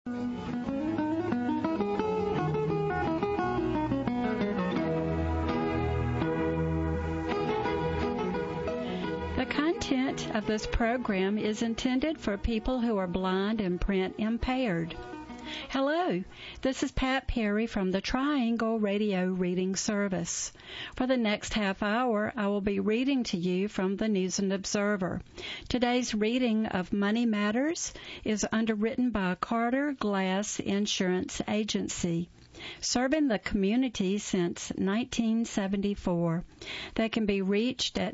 The content of this program is intended for people who are blind and print impaired. Hello, this is Pat Perry from the Triangle Radio Reading Service. For the next half hour, I will be reading to you from the News and Observer. Today's reading of Money Matters is underwritten by Carter Glass Insurance Agency, serving the community since 1974. They can be reached at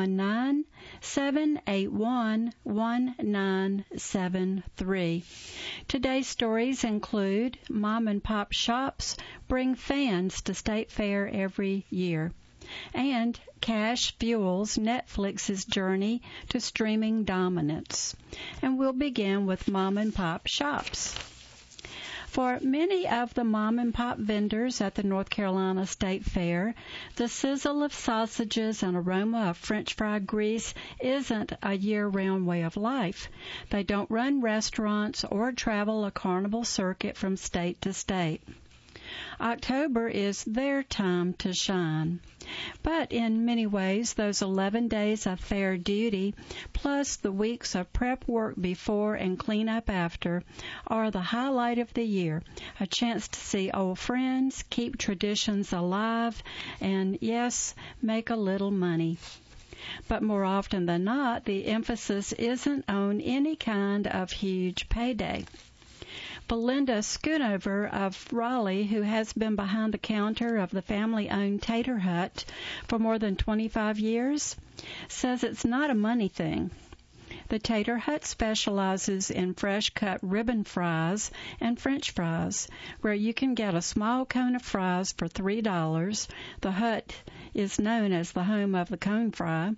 919-781-1973. Today's stories include Mom and Pop Shops bring fans to State Fair every year, and Cash fuels Netflix's journey to streaming dominance. And we'll begin with Mom and Pop Shops. For many of the mom-and-pop vendors at the North Carolina State Fair, the sizzle of sausages and aroma of French fry grease isn't a year-round way of life. They don't run restaurants or travel a carnival circuit from state to state. October is their time to shine. But in many ways, those 11 days of fair duty, plus the weeks of prep work before and cleanup after, are the highlight of the year. A chance to see old friends, keep traditions alive, and, yes, make a little money. But more often than not, the emphasis isn't on any kind of huge payday. Belinda Schoonover of Raleigh, who has been behind the counter of the family-owned Tater Hut for more than 25 years, says it's not a money thing. The Tater Hut specializes in fresh-cut ribbon fries and French fries, where you can get a small cone of fries for $3. The Hut is known as the home of the cone fry.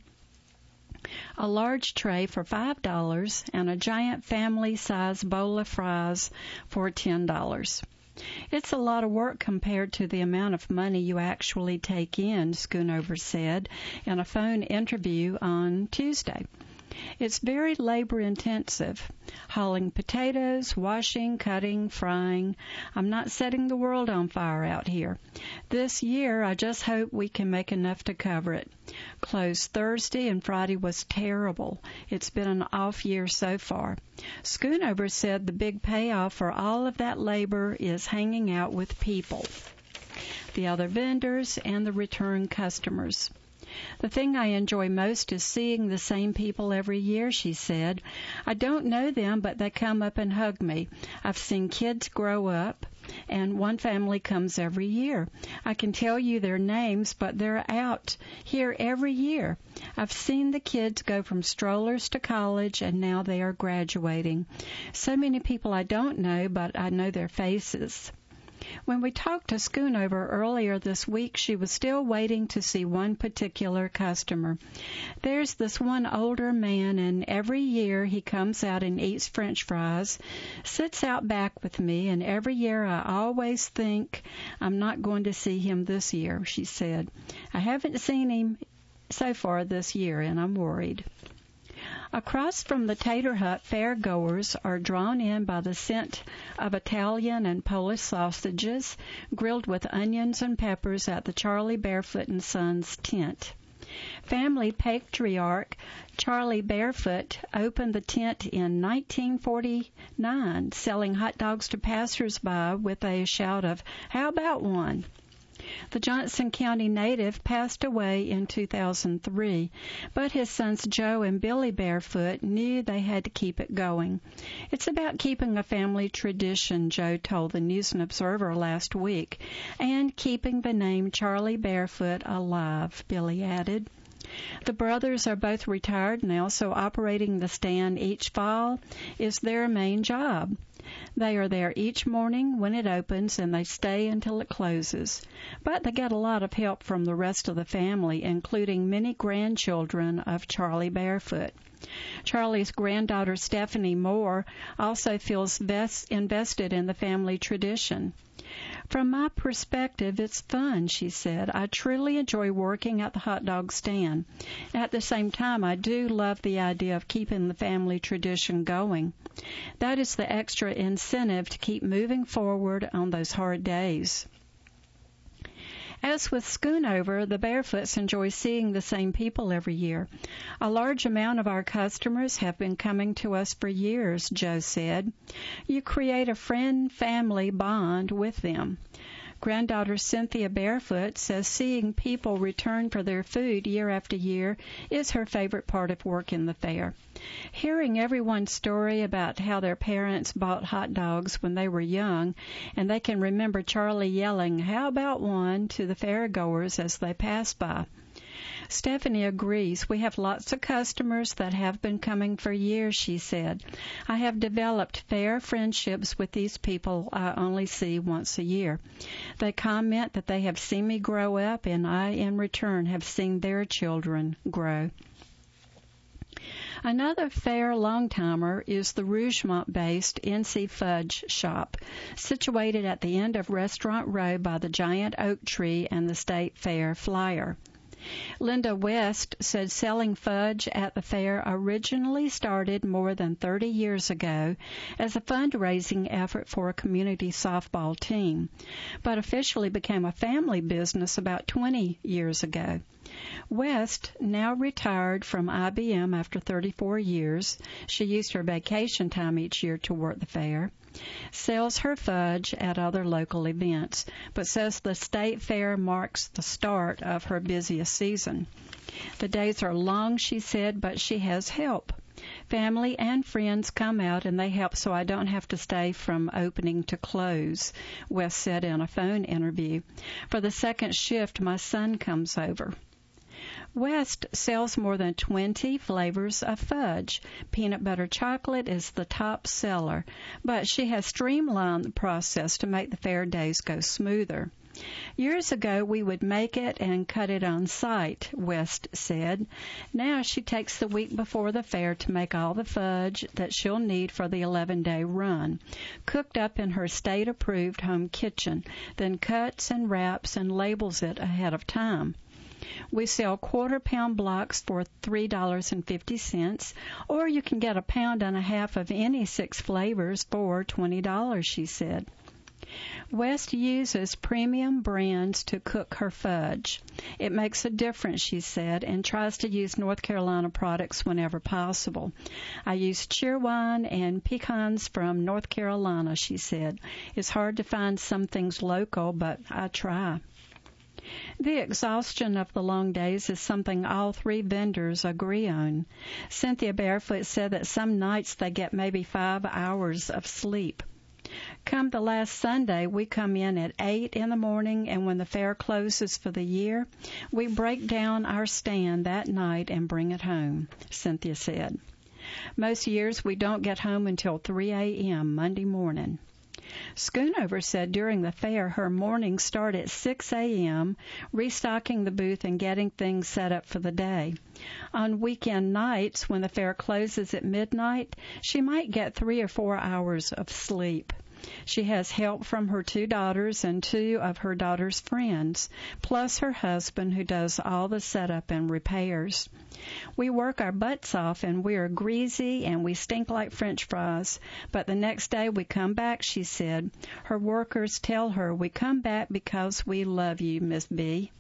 A large tray for $5, and a giant family-size bowl of fries for $10. It's a lot of work compared to the amount of money you actually take in, Schoonover said in a phone interview on Tuesday. It's very labor-intensive, hauling potatoes, washing, cutting, frying. I'm not setting the world on fire out here. This year, I just hope we can make enough to cover it. Closed Thursday and Friday was terrible. It's been an off year so far. Schoonover said the big payoff for all of that labor is hanging out with people, the other vendors, and the return customers. The thing I enjoy most is seeing the same people every year, she said. I don't know them, but they come up and hug me. I've seen kids grow up, and one family comes every year. I can tell you their names, but they're out here every year. I've seen the kids go from strollers to college, and now they are graduating. So many people I don't know, but I know their faces. When we talked to Schoonover earlier this week, she was still waiting to see one particular customer. There's this one older man, and every year he comes out and eats French fries, sits out back with me, and every year I always think I'm not going to see him this year, she said. I haven't seen him so far this year, and I'm worried. Across from the Tater Hut, fairgoers are drawn in by the scent of Italian and Polish sausages grilled with onions and peppers at the Charlie Barefoot and Sons tent. Family patriarch Charlie Barefoot opened the tent in 1949, selling hot dogs to passers-by with a shout of, "How about one?" The Johnson County native passed away in 2003, but his sons Joe and Billy Barefoot knew they had to keep it going. It's about keeping a family tradition, Joe told the News and Observer last week, and keeping the name Charlie Barefoot alive, Billy added. The brothers are both retired now, so operating the stand each fall is their main job. They are there each morning when it opens, and they stay until it closes. But they get a lot of help from the rest of the family, including many grandchildren of Charlie Barefoot. Charlie's granddaughter Stephanie Moore also feels invested in the family tradition. From my perspective, it's fun, she said. I truly enjoy working at the hot dog stand. At the same time, I do love the idea of keeping the family tradition going. That is the extra incentive to keep moving forward on those hard days. As with Schoonover, the Barefoots enjoy seeing the same people every year. A large amount of our customers have been coming to us for years, Joe said. You create a friend-family bond with them. Granddaughter Cynthia Barefoot says seeing people return for their food year after year is her favorite part of working the fair. Hearing everyone's story about how their parents bought hot dogs when they were young, and they can remember Charlie yelling, "How about one?" to the fairgoers as they passed by. Stephanie agrees. We have lots of customers that have been coming for years, she said. I have developed fair friendships with these people I only see once a year. They comment that they have seen me grow up, and I, in return, have seen their children grow. Another fair long-timer is the Rougemont-based NC Fudge Shop, situated at the end of Restaurant Row by the giant oak tree and the State Fair flyer. Linda West said selling fudge at the fair originally started more than 30 years ago as a fundraising effort for a community softball team, but officially became a family business about 20 years ago. West, now retired from IBM after 34 years, she used her vacation time each year to work the fair, sells her fudge at other local events, but says the State Fair marks the start of her busiest season. The days are long, she said, but she has help. Family and friends come out and they help so I don't have to stay from opening to close, West said in a phone interview. For the second shift, my son comes over. West sells more than 20 flavors of fudge. Peanut butter chocolate is the top seller, but she has streamlined the process to make the fair days go smoother. Years ago, we would make it and cut it on site, West said. Now she takes the week before the fair to make all the fudge that she'll need for the 11-day run, cooked up in her state-approved home kitchen, then cuts and wraps and labels it ahead of time. We sell quarter-pound blocks for $3.50, or you can get a pound and a half of any 6 flavors for $20, she said. West uses premium brands to cook her fudge. It makes a difference, she said, and tries to use North Carolina products whenever possible. I use Cheerwine and pecans from North Carolina, she said. It's hard to find some things local, but I try. The exhaustion of the long days is something all 3 vendors agree on. Cynthia Barefoot said that some nights they get maybe 5 hours of sleep. Come the last Sunday, we come in at 8 in the morning, and when the fair closes for the year, we break down our stand that night and bring it home, Cynthia said. Most years we don't get home until 3 a.m. Monday morning. Schoonover said during the fair her mornings start at 6 a.m., restocking the booth and getting things set up for the day. On weekend nights, when the fair closes at midnight, she might get 3 or 4 hours of sleep. She has help from her 2 daughters and 2 of her daughters' friends, plus her husband who does all the setup and repairs. We work our butts off and we are greasy and we stink like French fries, but the next day we come back, she said. Her workers tell her, "We come back because we love you, Miss B."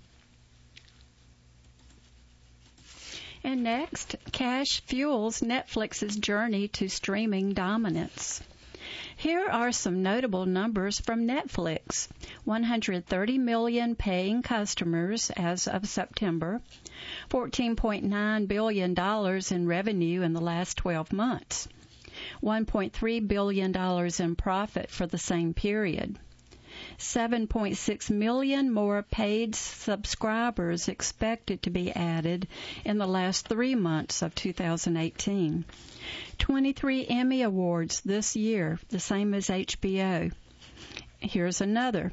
And next, Cash fuels Netflix's journey to streaming dominance. Here are some notable numbers from Netflix. 130 million paying customers as of September, $14.9 billion in revenue in the last 12 months, $1.3 billion in profit for the same period, 7.6 million more paid subscribers expected to be added in the last 3 months of 2018. 23 Emmy Awards this year, the same as HBO. Here's another,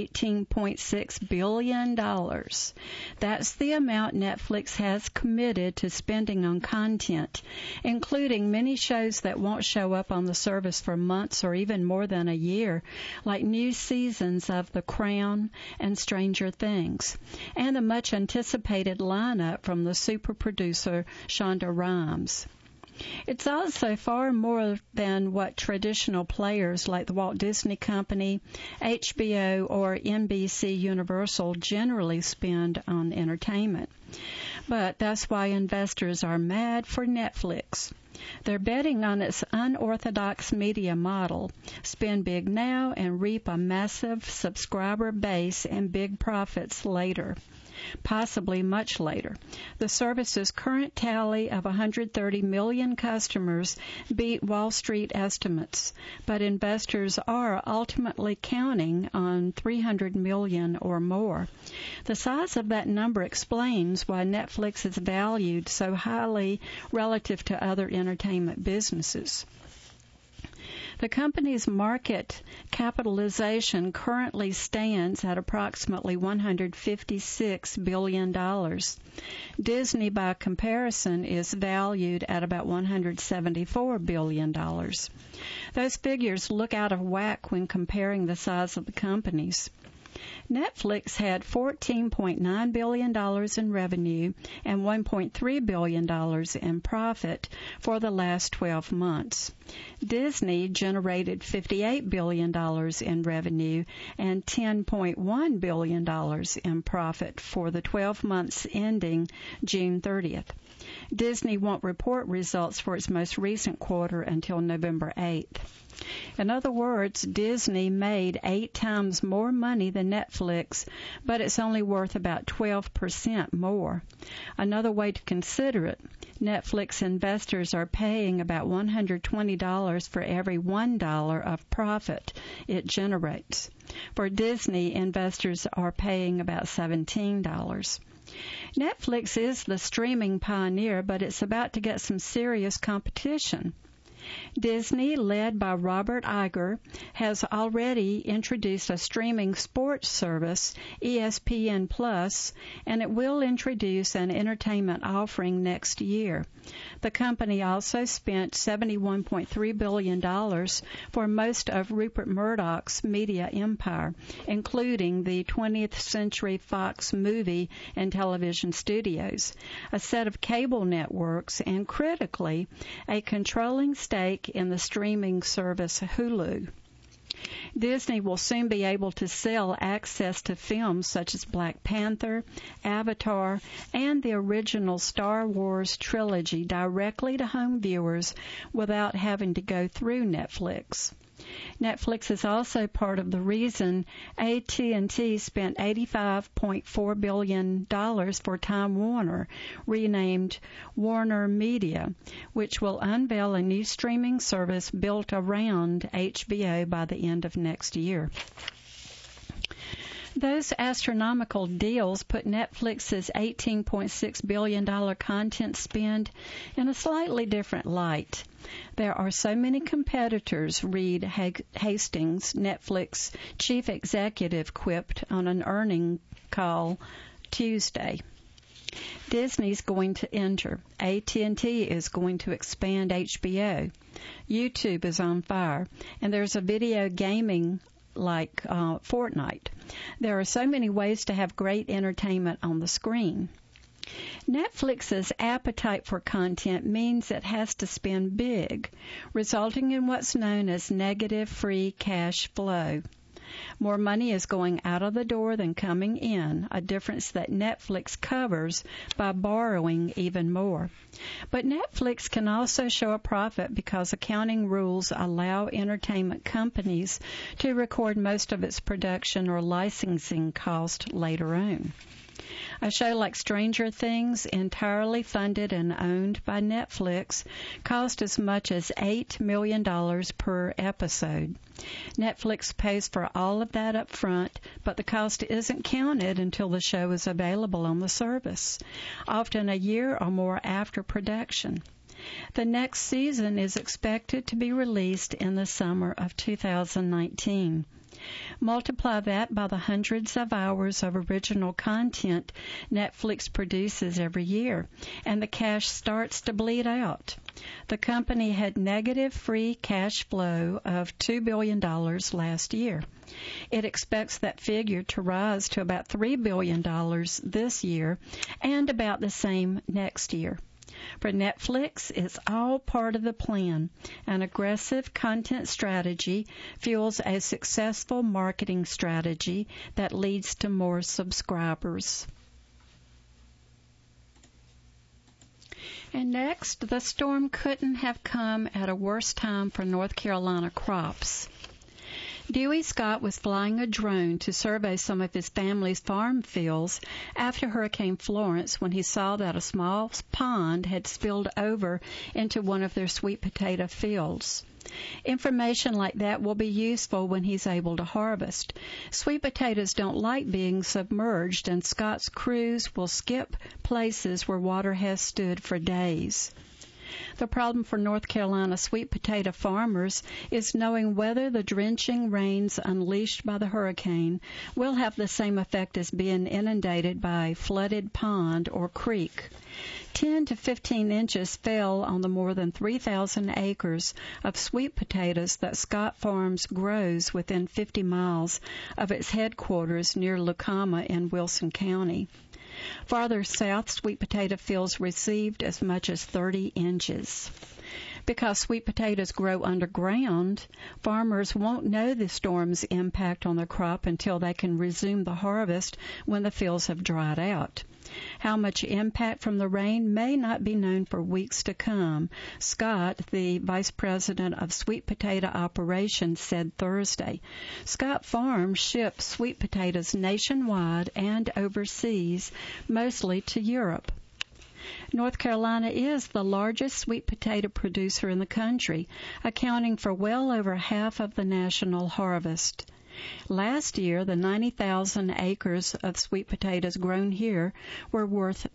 $18.6 billion. That's the amount Netflix has committed to spending on content, including many shows that won't show up on the service for months or even more than a year, like new seasons of The Crown and Stranger Things, and a much-anticipated lineup from the super producer Shonda Rhimes. It's also far more than what traditional players like the Walt Disney Company, HBO, or NBC Universal generally spend on entertainment. But that's why investors are mad for Netflix. They're betting on its unorthodox media model, spend big now and reap a massive subscriber base and big profits later. Possibly much later. The service's current tally of 130 million customers beat Wall Street estimates, but investors are ultimately counting on 300 million or more. The size of that number explains why Netflix is valued so highly relative to other entertainment businesses. The company's market capitalization currently stands at approximately $156 billion. Disney, by comparison, is valued at about $174 billion. Those figures look out of whack when comparing the size of the companies. Netflix had $14.9 billion in revenue and $1.3 billion in profit for the last 12 months. Disney generated $58 billion in revenue and $10.1 billion in profit for the 12 months ending June 30th. Disney won't report results for its most recent quarter until November 8th. In other words, Disney made 8 times more money than Netflix, but it's only worth about 12% more. Another way to consider it, Netflix investors are paying about $120 for every $1 of profit it generates. For Disney, investors are paying about $17. Netflix is the streaming pioneer, but it's about to get some serious competition. Disney, led by Robert Iger, has already introduced a streaming sports service, ESPN Plus, and it will introduce an entertainment offering next year. The company also spent $71.3 billion for most of Rupert Murdoch's media empire, including the 20th Century Fox movie and television studios, a set of cable networks, and critically, a controlling stake in the streaming service Hulu. Disney will soon be able to sell access to films such as Black Panther, Avatar, and the original Star Wars trilogy directly to home viewers without having to go through Netflix. Netflix is also part of the reason AT&T spent $85.4 billion for Time Warner, renamed Warner Media, which will unveil a new streaming service built around HBO by the end of next year. Those astronomical deals put Netflix's $18.6 billion content spend in a slightly different light. There are so many competitors, Reed Hastings, Netflix chief executive, quipped on an earnings call Tuesday. Disney's going to enter. AT&T is going to expand HBO. YouTube is on fire. And there's a video gaming like Fortnite. There are so many ways to have great entertainment on the screen. Netflix's appetite for content means it has to spend big, resulting in what's known as negative free cash flow. More money is going out of the door than coming in, a difference that Netflix covers by borrowing even more. But Netflix can also show a profit because accounting rules allow entertainment companies to record most of its production or licensing cost later on. A show like Stranger Things, entirely funded and owned by Netflix, cost as much as $8 million per episode. Netflix pays for all of that up front, but the cost isn't counted until the show is available on the service, often a year or more after production. The next season is expected to be released in the summer of 2019. Multiply that by the hundreds of hours of original content Netflix produces every year, and the cash starts to bleed out. The company had negative free cash flow of $2 billion last year. It expects that figure to rise to about $3 billion this year and about the same next year. For Netflix, it's all part of the plan. An aggressive content strategy fuels a successful marketing strategy that leads to more subscribers. And next, the storm couldn't have come at a worse time for North Carolina crops. Dewey Scott was flying a drone to survey some of his family's farm fields after Hurricane Florence when he saw that a small pond had spilled over into one of their sweet potato fields. Information like that will be useful when he's able to harvest. Sweet potatoes don't like being submerged, and Scott's crews will skip places where water has stood for days. The problem for North Carolina sweet potato farmers is knowing whether the drenching rains unleashed by the hurricane will have the same effect as being inundated by a flooded pond or creek. 10 to 15 inches fell on the more than 3,000 acres of sweet potatoes that Scott Farms grows within 50 miles of its headquarters near Lucama in Wilson County. Farther south, sweet potato fields received as much as 30 inches. Because sweet potatoes grow underground, farmers won't know the storm's impact on the crop until they can resume the harvest when the fields have dried out. How much impact from the rain may not be known for weeks to come, Scott, the vice president of sweet potato operations, said Thursday. Scott Farms ships sweet potatoes nationwide and overseas, mostly to Europe. North Carolina is the largest sweet potato producer in the country, accounting for well over half of the national harvest. Last year, the 90,000 acres of sweet potatoes grown here were worth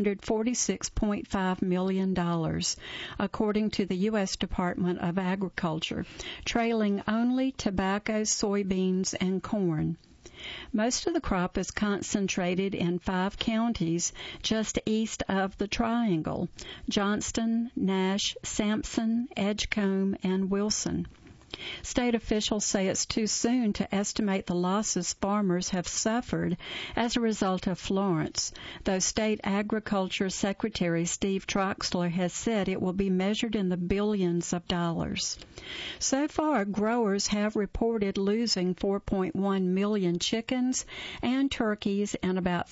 $346.5 million, according to the U.S. Department of Agriculture, trailing only tobacco, soybeans, and corn. Most of the crop is concentrated in 5 counties just east of the Triangle: Johnston, Nash, Sampson, Edgecombe, and Wilson. State officials say it's too soon to estimate the losses farmers have suffered as a result of Florence, though State Agriculture Secretary Steve Troxler has said it will be measured in the billions of dollars. So far, growers have reported losing 4.1 million chickens and turkeys and about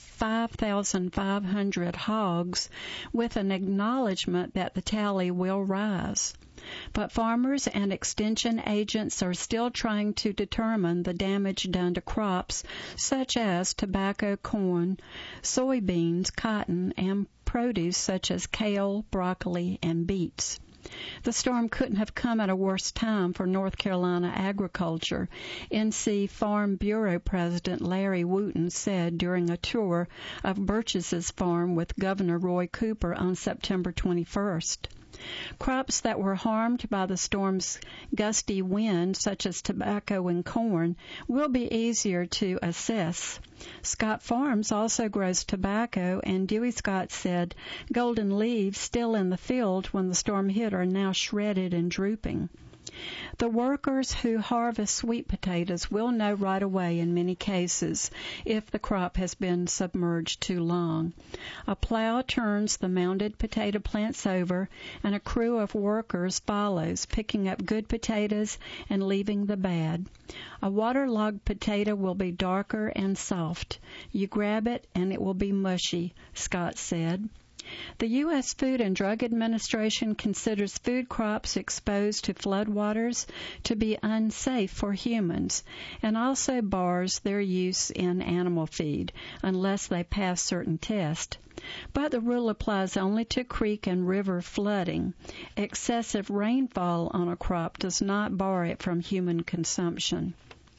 5,500 hogs, with an acknowledgement that the tally will rise. But farmers and extension agents are still trying to determine the damage done to crops such as tobacco, corn, soybeans, cotton, and produce such as kale, broccoli, and beets. The storm couldn't have come at a worse time for North Carolina agriculture, NC Farm Bureau President Larry Wooten said during a tour of Birch's farm with Governor Roy Cooper on September 21st. Crops that were harmed by the storm's gusty wind, such as tobacco and corn, will be easier to assess. Scott Farms also grows tobacco, and Dewey Scott said golden leaves still in the field when the storm hit are now shredded and drooping. The workers who harvest sweet potatoes will know right away in many cases if the crop has been submerged too long. A plow turns the mounded potato plants over, and a crew of workers follows, picking up good potatoes and leaving the bad. A waterlogged potato will be darker and soft. You grab it and it will be mushy, Scott said. The U.S. Food and Drug Administration considers food crops exposed to floodwaters to be unsafe for humans and also bars their use in animal feed unless they pass certain tests. But the rule applies only to creek and river flooding. Excessive rainfall on a crop does not bar it from human consumption.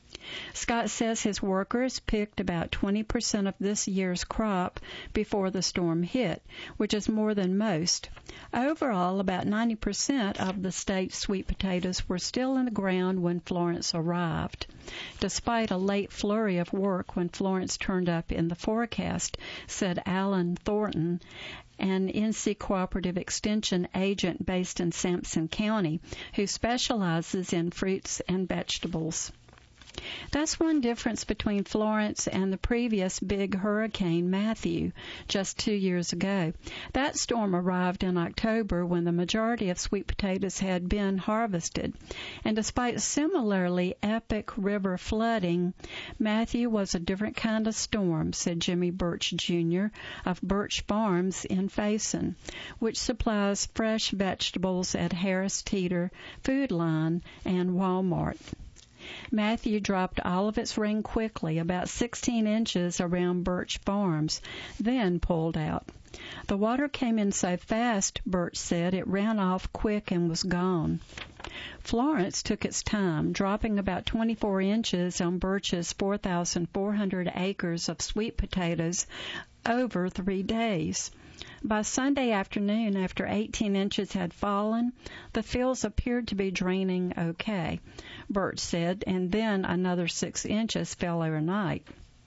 Scott says his workers picked about 20% of this year's crop before the storm hit, which is more than most. Overall, about 90% of the state's sweet potatoes were still in the ground when Florence arrived. Despite a late flurry of work when Florence turned up in the forecast, said Alan Thornton, an NC Cooperative Extension agent based in Sampson County, who specializes in fruits and vegetables. That's one difference between Florence and the previous big hurricane, Matthew, just 2 years ago. That storm arrived in October when the majority of sweet potatoes had been harvested. And despite similarly epic river flooding, Matthew was a different kind of storm, said Jimmy Birch, Jr. of Birch Farms in Faison, which supplies fresh vegetables at Harris Teeter Food Line and Walmart. Matthew dropped all of its rain quickly, about 16 inches around Birch Farms, then pulled out. The water came in so fast, Birch said, it ran off quick and was gone. Florence took its time, dropping about 24 inches on Birch's 4,400 acres of sweet potatoes over 3 days. By Sunday afternoon, after 18 inches had fallen, the fields appeared to be draining okay, Birch said, and then another 6 inches fell overnight.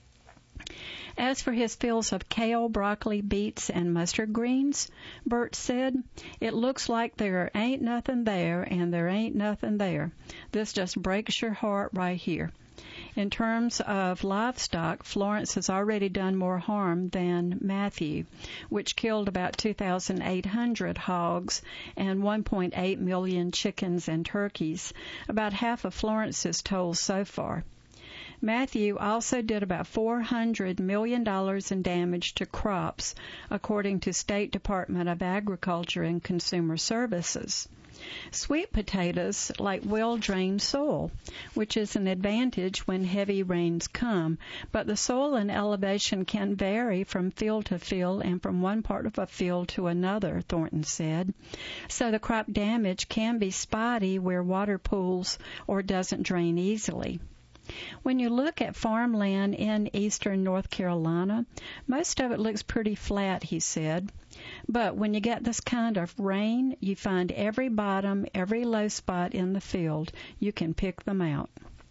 As for his fields of kale, broccoli, beets, and mustard greens, Birch said, it looks like there ain't nothing there and there ain't nothing there. This just breaks your heart right here. In terms of livestock, Florence has already done more harm than Matthew, which killed about 2,800 hogs and 1.8 million chickens and turkeys, about half of Florence's tolls so far. Matthew also did about $400 million in damage to crops, according to State Department of Agriculture and Consumer Services. Sweet potatoes like well-drained soil, which is an advantage when heavy rains come, but the soil and elevation can vary from field to field and from one part of a field to another, Thornton said. So the crop damage can be spotty where water pools or doesn't drain easily. When you look at farmland in eastern North Carolina, most of it looks pretty flat, he said. But when you get this kind of rain, you find every bottom, every low spot in the field. You can pick them out.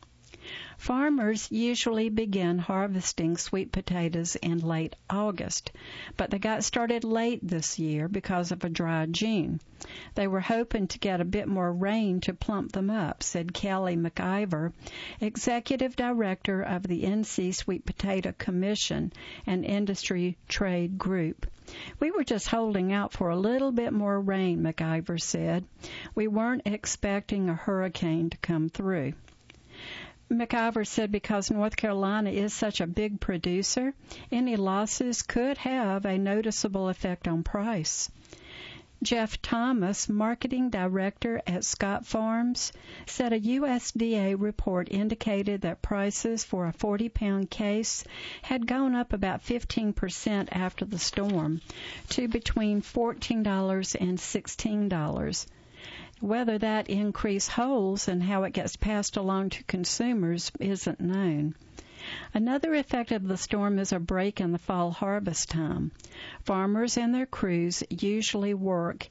Farmers usually begin harvesting sweet potatoes in late August, but they got started late this year because of a dry June. They were hoping to get a bit more rain to plump them up, said Kelly McIver, Executive Director of the NC Sweet Potato Commission, an industry trade group. We were just holding out for a little bit more rain, McIver said. We weren't expecting a hurricane to come through. McIver said because North Carolina is such a big producer, any losses could have a noticeable effect on price. Jeff Thomas, marketing director at Scott Farms, said a USDA report indicated that prices for a 40-pound case had gone up about 15% after the storm to between $14 and $16. Whether that increase holds and how it gets passed along to consumers isn't known. Another effect of the storm is a break in the fall harvest time. Farmers and their crews usually work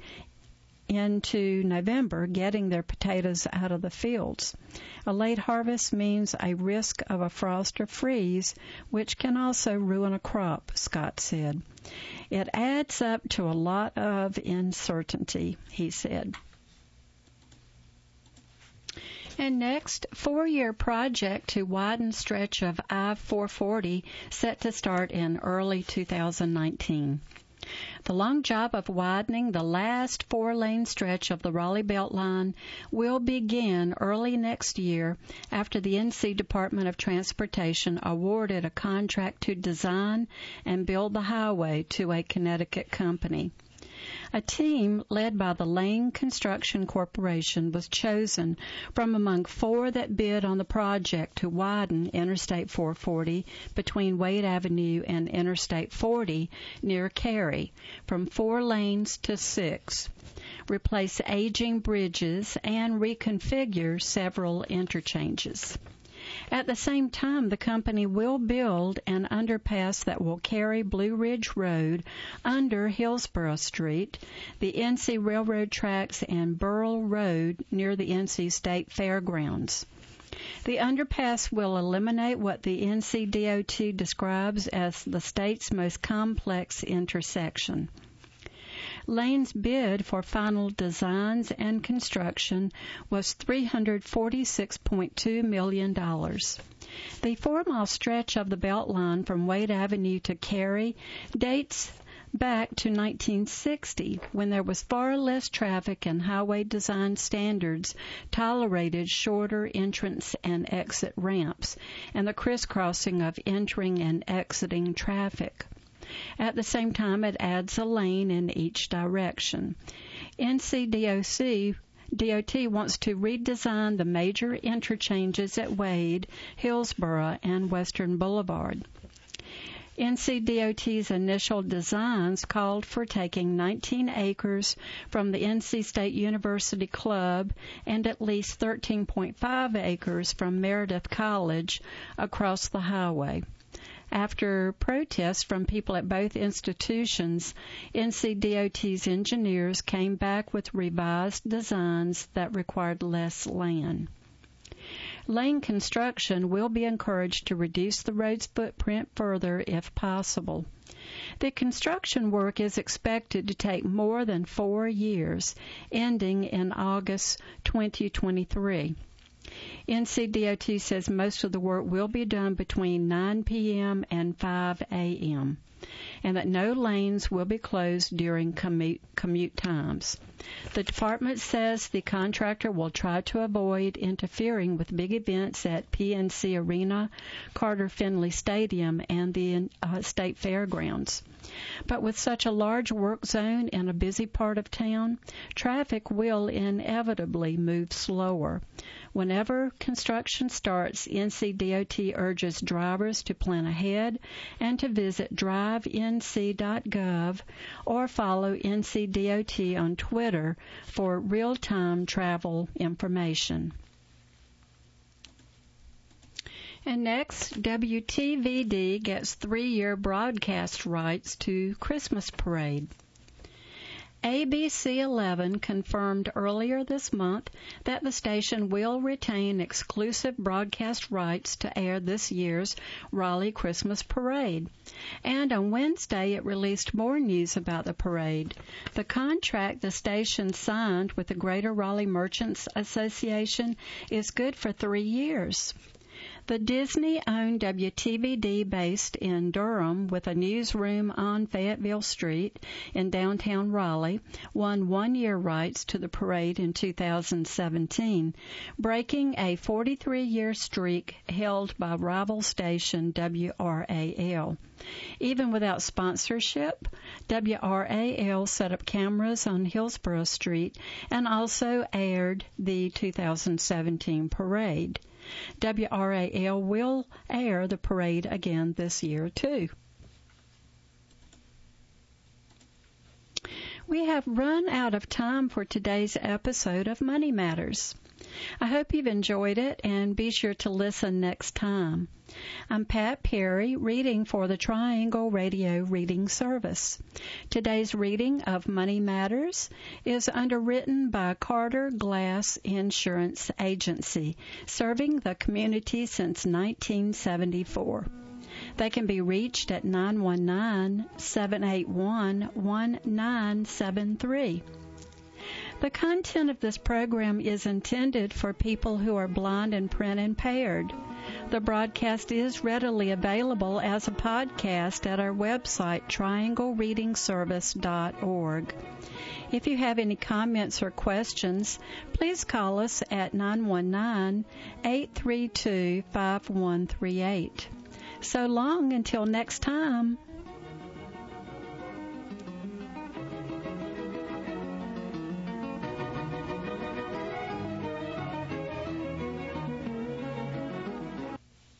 into November getting their potatoes out of the fields. A late harvest means a risk of a frost or freeze, which can also ruin a crop, Scott said. It adds up to a lot of uncertainty, he said. And next, 4-year project to widen stretch of I-440 set to start in early 2019. The long job of widening the last 4-lane stretch of the Raleigh Beltline will begin early next year after the NC Department of Transportation awarded a contract to design and build the highway to a Connecticut company. A team led by the Lane Construction Corporation was chosen from among 4 that bid on the project to widen Interstate 440 between Wade Avenue and Interstate 40 near Cary from 4 lanes to 6, replace aging bridges, and reconfigure several interchanges. At the same time, the company will build an underpass that will carry Blue Ridge Road under Hillsborough Street, the NC Railroad tracks, and Burrell Road near the NC State Fairgrounds. The underpass will eliminate what the NCDOT describes as the state's most complex intersection. Lane's bid for final designs and construction was $346.2 million. The 4-mile stretch of the Beltline from Wade Avenue to Cary dates back to 1960, when there was far less traffic and highway design standards tolerated shorter entrance and exit ramps and the crisscrossing of entering and exiting traffic. At the same time, it adds a lane in each direction. NCDOT wants to redesign the major interchanges at Wade, Hillsborough, and Western Boulevard. NCDOT's initial designs called for taking 19 acres from the NC State University Club and at least 13.5 acres from Meredith College across the highway. After protests from people at both institutions, NCDOT's engineers came back with revised designs that required less land. Lane construction will be encouraged to reduce the road's footprint further if possible. The construction work is expected to take more than 4 years, ending in August 2023. NCDOT says most of the work will be done between 9 p.m. and 5 a.m., and that no lanes will be closed during commute times. The department says the contractor will try to avoid interfering with big events at PNC Arena, Carter Finley Stadium, and the State Fairgrounds. But with such a large work zone in a busy part of town, traffic will inevitably move slower. Whenever construction starts, NCDOT urges drivers to plan ahead and to visit drivenc.gov or follow NCDOT on Twitter for real-time travel information. And next, WTVD gets 3-year broadcast rights to Christmas Parade. ABC 11 confirmed earlier this month that the station will retain exclusive broadcast rights to air this year's Raleigh Christmas Parade. And on Wednesday, it released more news about the parade. The contract the station signed with the Greater Raleigh Merchants Association is good for 3 years. The Disney-owned WTVD, based in Durham with a newsroom on Fayetteville Street in downtown Raleigh, won 1-year rights to the parade in 2017, breaking a 43-year streak held by rival station WRAL. Even without sponsorship, WRAL set up cameras on Hillsborough Street and also aired the 2017 parade. WRAL will air the parade again this year, too. We have run out of time for today's episode of Money Matters. I hope you've enjoyed it, and be sure to listen next time. I'm Pat Perry, reading for the Triangle Radio Reading Service. Today's reading of Money Matters is underwritten by Carter Glass Insurance Agency, serving the community since 1974. They can be reached at 919-781-1973. The content of this program is intended for people who are blind and print impaired. The broadcast is readily available as a podcast at our website, trianglereadingservice.org. If you have any comments or questions, please call us at 919-832-5138. So long until next time.